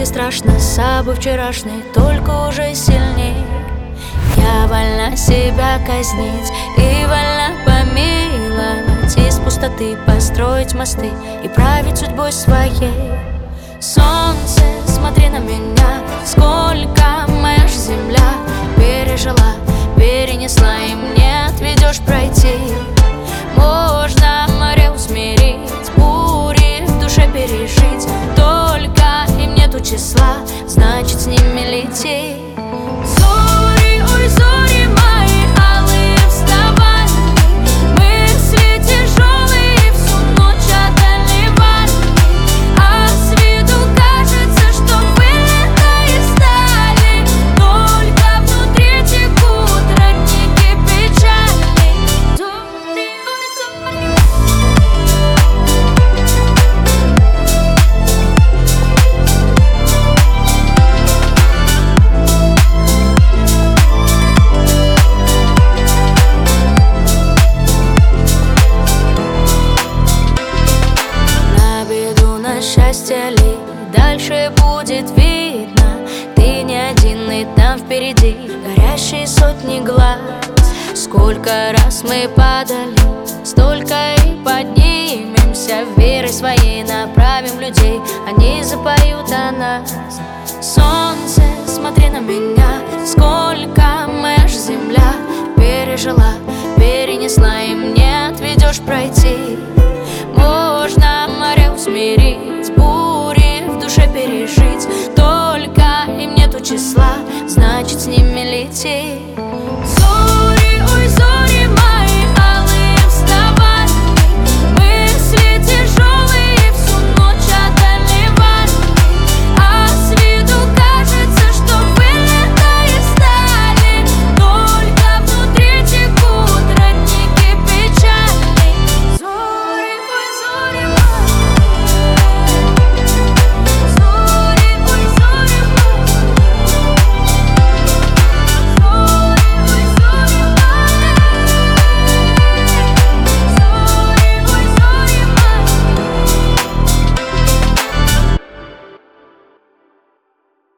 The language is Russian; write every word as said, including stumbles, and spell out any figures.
страшно, с собой вчерашней, только уже сильней. Я вольна себя казнить и вольна помиловать, из пустоты построить мосты и править судьбой своей. Солнце, смотри на меня, сколько моя ж земля пережила, перенесла, и мне отведешь пройти. Можно море усмирить, бури в душе пережить, только им нету числа, значит с ними лети. Зори, ой, зори мои алые, вставай, мысли тяжелые всю ночь одолевали, а с виду кажется, что вылитые стали, только внутри текут родники печали. Зори, ой, зори. Счастье ли дальше будет видно? Ты не один, и там впереди горящие сотни глаз. Сколько раз мы падали, столько и поднимемся, верой своей направим людей, они запоют о нас. Солнце, смотри на меня,